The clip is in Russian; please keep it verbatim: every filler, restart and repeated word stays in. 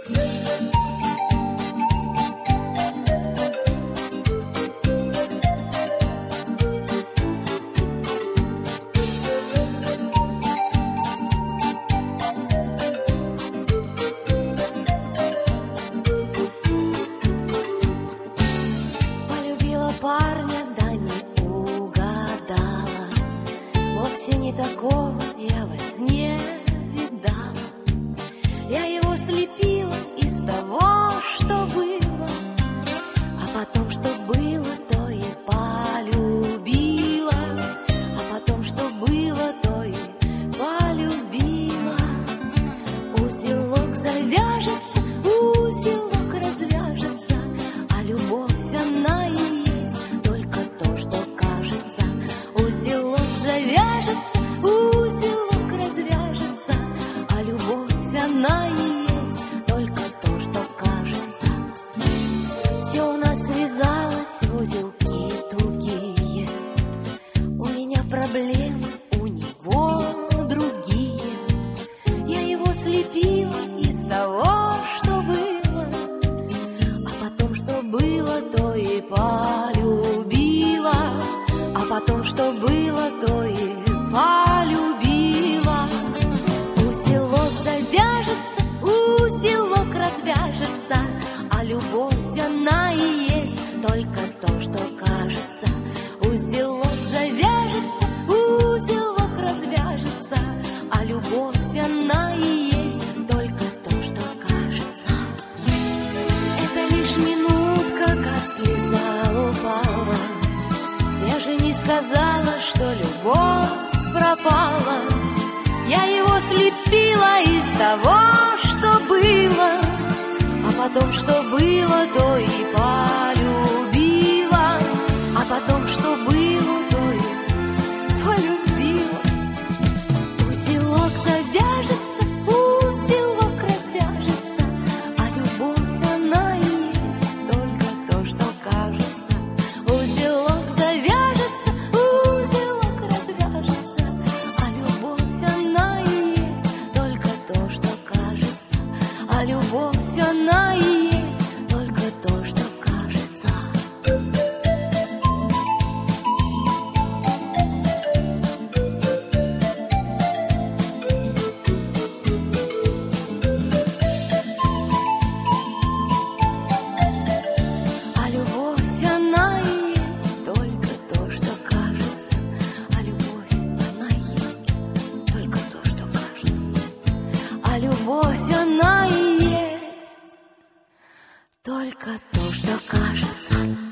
Парня, да не угадала, вовсе не такого я во сне видала. Я его слепила из того, что было, а потом, что было, то и полюбила, а потом, что было, то и полюбила. Узелок завяжется, узелок развяжется, а любовь она и она и есть только то, что кажется. Все у нас связалось в узелки тугие. У меня проблемы, у него другие. Я его слепила из того, что было, а потом, что было, то и полюбила, а потом, что было, то и полюбила. Завяжется, узелок развяжется, а любовь она и есть только то, что кажется. Узелок завяжется, узелок развяжется, а любовь она и есть только то, что кажется. Это лишь минутка, как слеза упала. Я же не сказала, что любовь пропала. Я его слепила из того, что было, а потом, что было, то и полюбила, а потом, что было, то и полюбила. Узелок завяжется, узелок развяжется, а любовь она и есть только то, что кажется. Узелок завяжется, узелок развяжется, а любовь она и есть только то, что кажется. А любовь она и есть только то, что кажется. А любовь она и есть только то, что кажется. А любовь она есть только то, что кажется. А любовь она и есть только то, что кажется.